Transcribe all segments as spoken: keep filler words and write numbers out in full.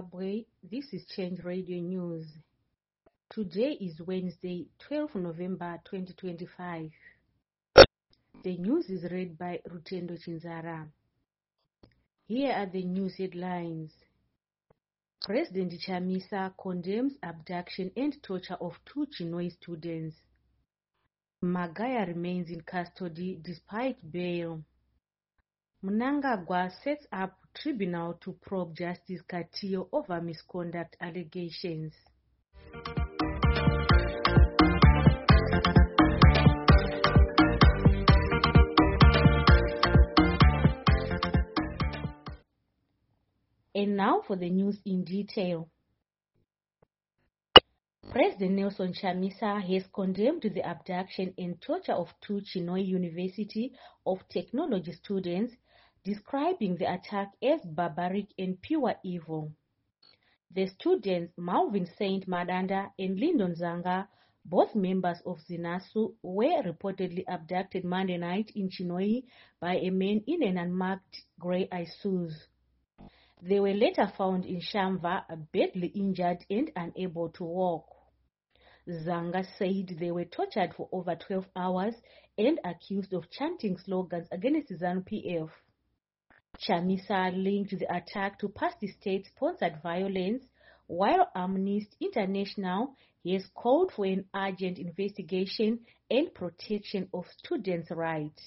Zimbabwe, this is Change Radio News. Today is Wednesday, twelfth of November twenty twenty-five. The news is read by Rutendo Chinzara. Here are the news headlines. President Chamisa condemns abduction and torture of two Chinoi students. Magaya remains in custody despite bail. Mnangagwa sets up tribunal to probe Justice Katiyo over misconduct allegations. And now for the news in detail. President Nelson Chamisa has condemned the abduction and torture of two Chinoi University of Technology students, describing the attack as barbaric and pure evil. The students, Malvin Saint Madanda and Lyndon Zanga, both members of Zinasu, were reportedly abducted Monday night in Chinoi by a man in an unmarked grey Isuzu. They were later found in Shamva, badly injured and unable to walk. Zanga said they were tortured for over twelve hours and accused of chanting slogans against ZANU P F. Chamisa linked the attack to past state-sponsored violence, while Amnesty International has called for an urgent investigation and protection of students' rights.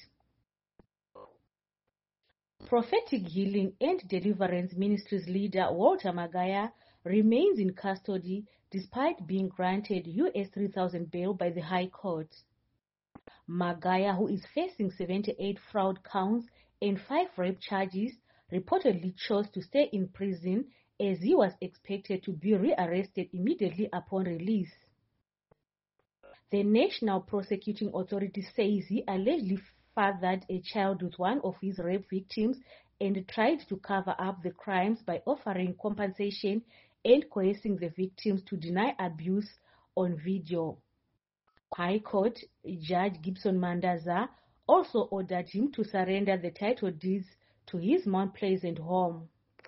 Prophetic Healing and Deliverance Ministries leader Walter Magaya remains in custody despite being granted U S three thousand bail by the High Court. Magaya, who is facing seventy-eight fraud counts and five rape charges, reportedly chose to stay in prison as he was expected to be rearrested immediately upon release. The National Prosecuting Authority says he allegedly fathered a child with one of his rape victims and tried to cover up the crimes by offering compensation and coercing the victims to deny abuse on video. High Court Judge Gibson Mandaza also ordered him to surrender the title deeds to his Mount Pleasant home.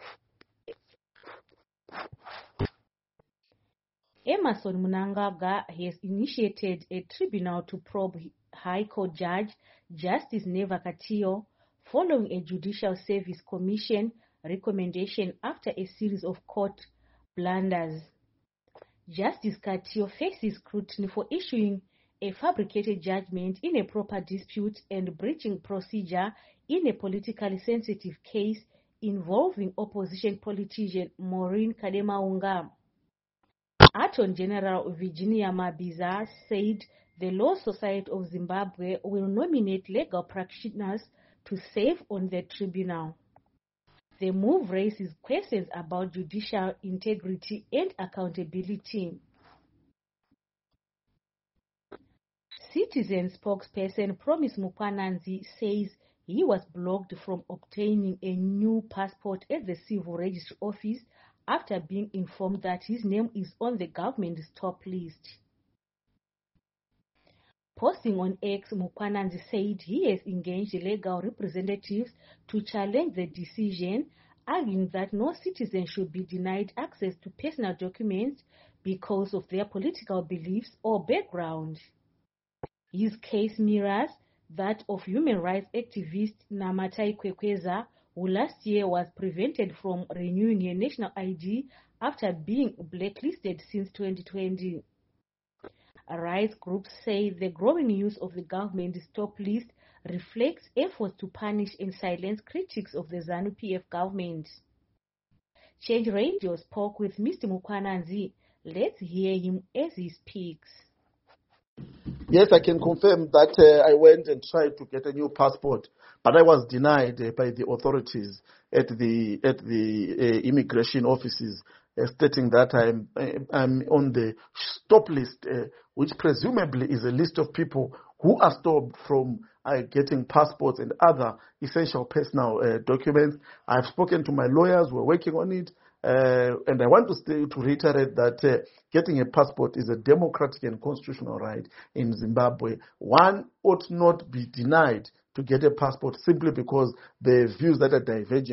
Emerson Mnangagwa has initiated a tribunal to probe High Court Judge Justice Neva Katiyo following a Judicial Service Commission recommendation after a series of court blunders. Justice Katiyo faces scrutiny for issuing a fabricated judgment in a proper dispute and breaching procedure in a politically sensitive case involving opposition politician Maureen Kademaunga. Attorney General Virginia Mabiza said the Law Society of Zimbabwe will nominate legal practitioners to serve on the tribunal. The move raises questions about judicial integrity and accountability. Citizen spokesperson Promise Mukwananzi says he was blocked from obtaining a new passport at the Civil Registry Office after being informed that his name is on the government's top list. Posting on X, Mukwananzi said he has engaged legal representatives to challenge the decision, arguing that no citizen should be denied access to personal documents because of their political beliefs or background. His case mirrors that of human rights activist Namatai Kwekweza, who last year was prevented from renewing her national I D after being blacklisted since twenty twenty. Rights groups say the growing use of the government's top list reflects efforts to punish and silence critics of the ZANU P F government. Change Radio spoke with Mister Mukwananzi. Let's hear him as he speaks. Yes, I can confirm that uh, I went and tried to get a new passport, but I was denied uh, by the authorities at the at the uh, immigration offices, uh, stating that I'm I'm on the stop list, uh, which presumably is a list of people who are stopped from uh, getting passports and other essential personal uh, documents. I've spoken to my lawyers; we're working on it. Uh, and I want to, stay, to reiterate that uh, getting a passport is a democratic and constitutional right in Zimbabwe. One ought not be denied to get a passport simply because the views that are divergent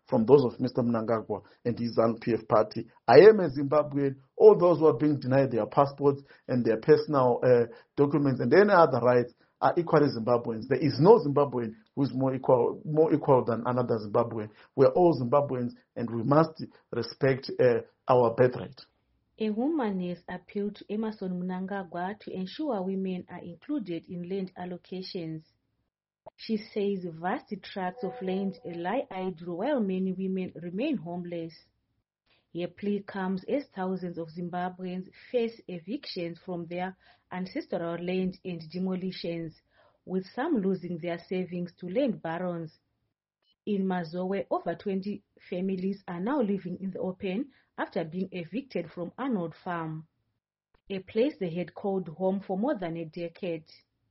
from those of Mister Mnangagwa and his ZANU P F party. I am a Zimbabwean. All those who are being denied their passports and their personal uh, documents and any other rights are equally Zimbabweans. There is no Zimbabwean who is more equal, more equal than another Zimbabwean. We're all Zimbabweans, and we must respect uh, our birthright. A woman has appealed to Emmerson Mnangagwa to ensure women are included in land allocations. She says vast tracts of land lie idle while many women remain homeless. Her plea comes as thousands of Zimbabweans face evictions from their ancestral land and demolitions, with some losing their savings to land barons. In Mazowe, over twenty families are now living in the open after being evicted from Arnold Farm, a place they had called home for more than a decade.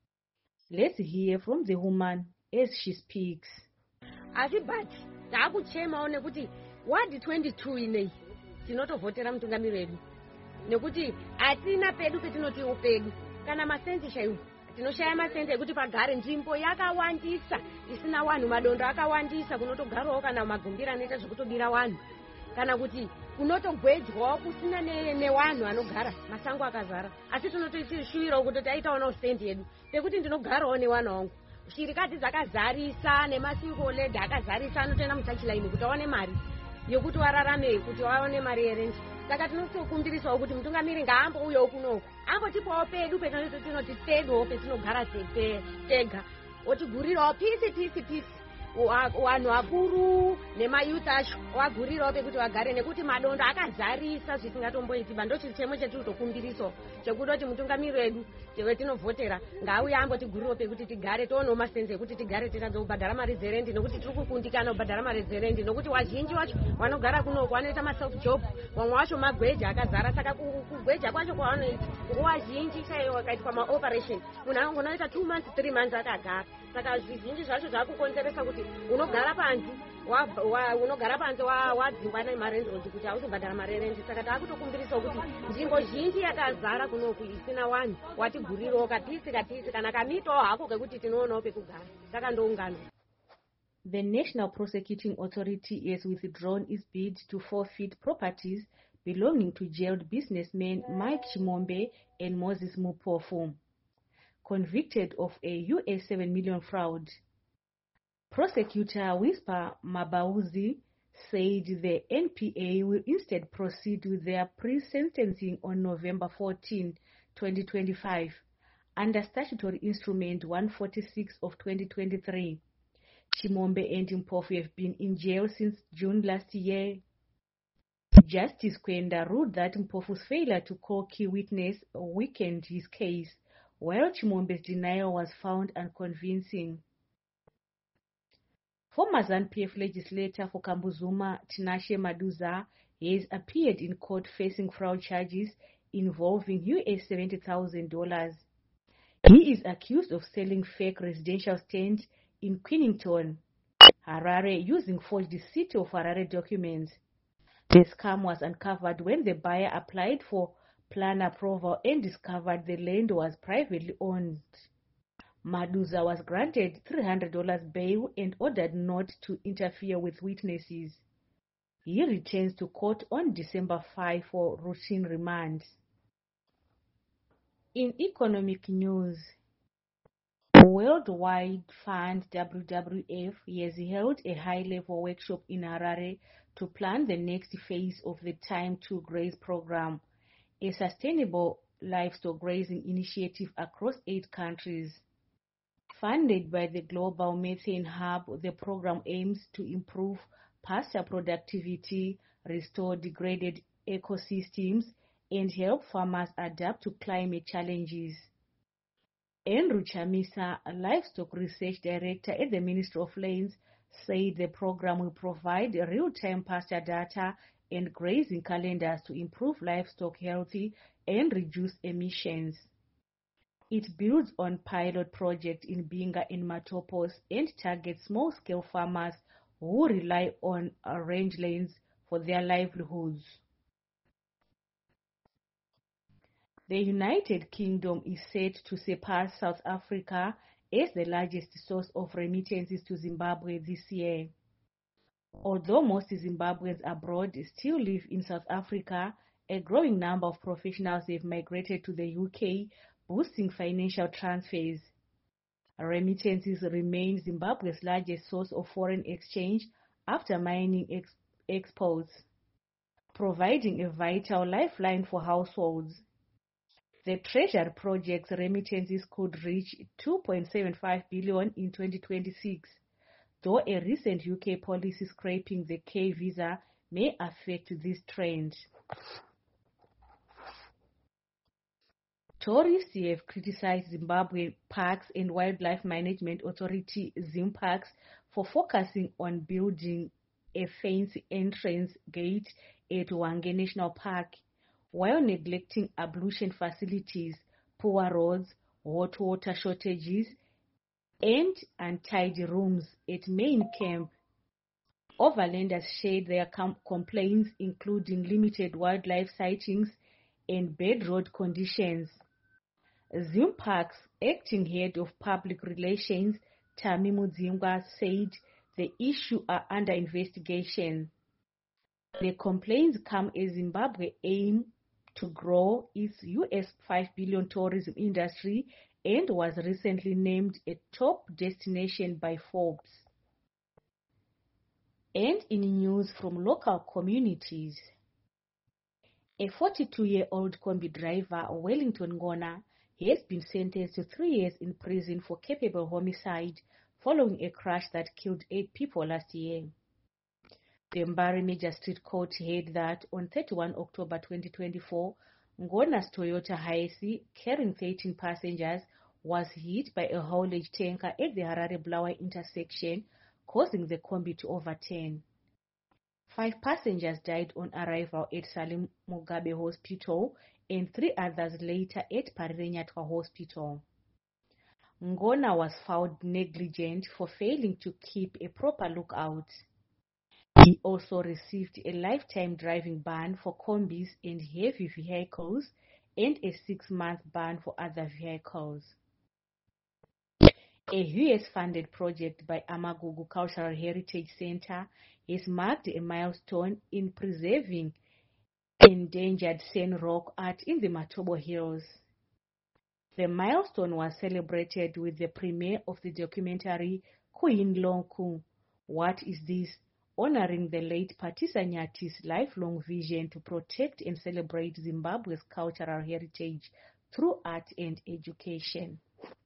Let's hear from the woman as she speaks. Asibati, takuchema nekuti ward twenty-two inei tinotovhotera mutungamiri wedu nekuti atina pedu petinoti upedu kana masendi chaiwo tinoshaya masendi ekuti pagare nzvimbo yakawandisa isina vanhu madondo akawandisa kunotogarawo kana magumbira anoita zvekutobira vanhu kana kuti kunotogwedzwawo kusina nevanhu anogara masango akazara asi tinotoishuwirawo kuti taitaonawo sendi yedu pekuti ndinogarawo nevanhu vangu shirikati dzakazarisa nemasingo led akazarisa anotoenda mutachilaini kuti aone mari yokuti wararame kuti waone mari yerenji saka tinotokumbirisawo kuti mutungamiri ngaambouyawo kunoko ambotipawo pedu petinoti teduwo petinogara tega otigurirawo pisi pisi pisi vanhu vakuru nemayuth acho wagurirawo pekuti vagare nekuti madondo akazarisa zvisingatomboitiba ndo chichemo chetiri kutokumbirisawo chekutoti mutungamiri wedu wetinovhotera ngauye ambotigurirawo pekuti tigare tionewo masenzi ekuti tigare tiradza kubhadhara mari dzerendi nekuti tiri kukundikana kubhadhara mari dzerendi nekuti wazhinji wacho vanogara kunoko vanoita maself job vamwe vacho magweja akazara saka kugweja kwacho kwavanoita nguva zhinji chaiyo wakaitwa maoperation munhu anongonoita two months three months akagara saka zvizhinji zvacho zvakukonzeresa kuti unogara panzi unogara panzi wadzingwa nemarendirodi kuti hauzobhadhara mari rendi saka taakutokumbirisawo kuti nzvimbo zhinji yakazara kunoku isina vanhu watigurirawo kapisi kapisi kana kamitawo hako kekuti tinoonawo pekugara saka ndoungano. The National Prosecuting Authority has withdrawn its bid to forfeit properties belonging to jailed businessmen Mike Chimombe and Moses Mupofu, convicted of a U S seven million fraud. Prosecutor Whisper Mabauzi said the N P A will instead proceed with their pre-sentencing on November fourteenth, twenty twenty-five, under Statutory Instrument one forty-six of twenty twenty-three. Chimombe and Mpofu have been in jail since June last year. Justice Kwenda ruled that Mpofu's failure to call key witness weakened his case, while Chimombe's denial was found unconvincing. Former ZANU P F legislator for Kambuzuma, Tinashe Maduza, has appeared in court facing fraud charges involving U S seventy thousand dollars. He is accused of selling fake residential stands in Queenington, Harare, using forged City of Harare documents. The scam was uncovered when the buyer applied for plan approval and discovered the land was privately owned. Maduza was granted three hundred dollars bail and ordered not to interfere with witnesses. He returns to court on December fifth for routine remand. In economic news, World Wide Fund W W F has held a high-level workshop in Harare to plan the next phase of the Time to Graze program, a sustainable livestock grazing initiative across eight countries. Funded by the Global Methane Hub, the program aims to improve pasture productivity, restore degraded ecosystems, and help farmers adapt to climate challenges. Andrew Chamisa, a livestock research director at the Ministry of Lands, said the program will provide real-time pasture data and grazing calendars to improve livestock health and reduce emissions. It builds on pilot projects in Binga and Matopos and targets small-scale farmers who rely on rangelands for their livelihoods. The United Kingdom is set to surpass South Africa as the largest source of remittances to Zimbabwe this year. Although most Zimbabweans abroad still live in South Africa, a growing number of professionals have migrated to the U K, boosting financial transfers. Remittances remain Zimbabwe's largest source of foreign exchange after mining ex exports, providing a vital lifeline for households. The Treasury projects remittances could reach two point seven five billion dollars in twenty twenty-six, though a recent U K policy scrapping the K visa may affect this trend. Tourists have criticized Zimbabwe Parks and Wildlife Management Authority ZimParks for focusing on building a fancy entrance gate at Hwange National Park, while neglecting ablution facilities, poor roads, hot water shortages, and untidy rooms at main camp. Overlanders shared their com complaints, including limited wildlife sightings and bad road conditions. ZimParks acting head of public relations, Tami Mudzingwa, said the issue are under investigation. The complaints come as Zimbabwe aims to grow its U S five billion dollars tourism industry and was recently named a top destination by Forbes. And in news from local communities, a forty-two-year-old Kombi driver, Wellington Ngona, has been sentenced to three years in prison for culpable homicide following a crash that killed eight people last year. The Mbari Magistrate Court held that on thirty-first of October twenty twenty-four, Ngona's Toyota Hiace, carrying thirteen passengers, was hit by a haulage tanker at the Harare-Bulawayo intersection, causing the Kombi to overturn. Five passengers died on arrival at Salim Mugabe Hospital and three others later at Parirenyatwa Hospital. Ngona was found negligent for failing to keep a proper lookout. He also received a lifetime driving ban for combis and heavy vehicles and a six-month ban for other vehicles. A U S-funded project by Amagugu Cultural Heritage Center has marked a milestone in preserving endangered San Rock art in the Matobo Hills. The milestone was celebrated with the premiere of the documentary Queen Lonku, What Is This?, honoring the late Patisa Nyati's lifelong vision to protect and celebrate Zimbabwe's cultural heritage through art and education.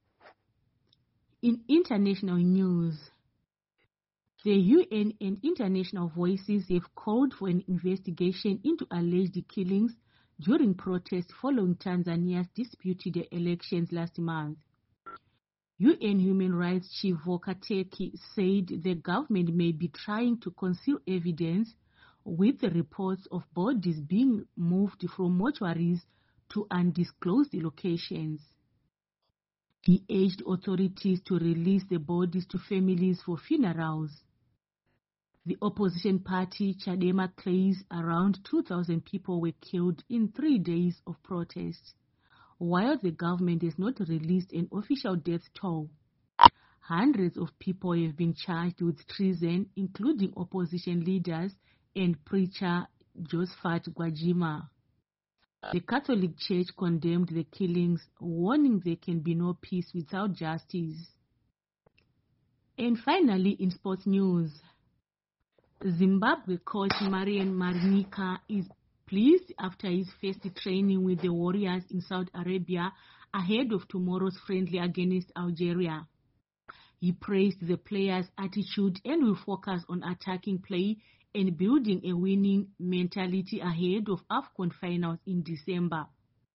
In international news, the U N and international voices have called for an investigation into alleged killings during protests following Tanzania's disputed elections last month. U N Human Rights Chief Volker Turk said the government may be trying to conceal evidence, with the reports of bodies being moved from mortuaries to undisclosed locations. He urged authorities to release the bodies to families for funerals. The opposition party Chadema claims around two thousand people were killed in three days of protests, while the government has not released an official death toll. Hundreds of people have been charged with treason, including opposition leaders and preacher Josephat Gwajima. The Catholic Church condemned the killings, warning there can be no peace without justice. And finally, in sports news, Zimbabwe coach Marian Marnika is pleased after his first training with the Warriors in Saudi Arabia ahead of tomorrow's friendly against Algeria. He praised the players' attitude and will focus on attacking play and building a winning mentality ahead of AFCON finals in December.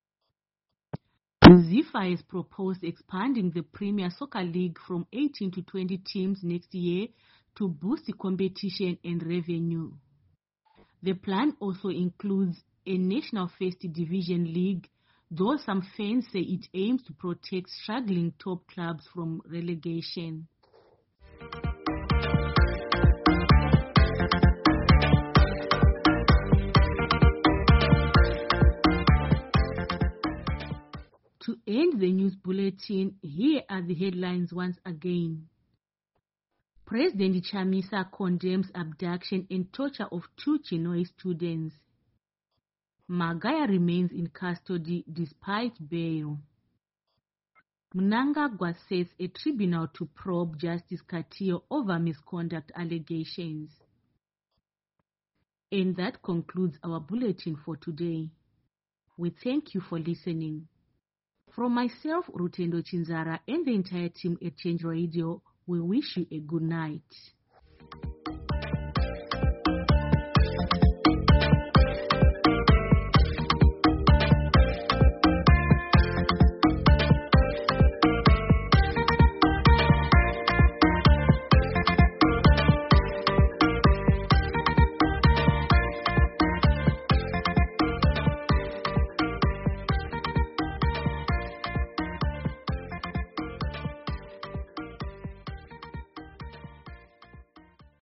FIFA has proposed expanding the Premier Soccer League from eighteen to twenty teams next year to boost competition and revenue. The plan also includes a National First Division League, though some fans say it aims to protect struggling top clubs from relegation. To end the news bulletin, here are the headlines once again. President Chamisa condemns abduction and torture of two Chinhoyi students. Magaya remains in custody despite bail. Mnangagwa sets a tribunal to probe Justice Katillo over misconduct allegations. And that concludes our bulletin for today. We thank you for listening. From myself, Rutendo Chinzara, and the entire team at Change Radio, we wish you a good night.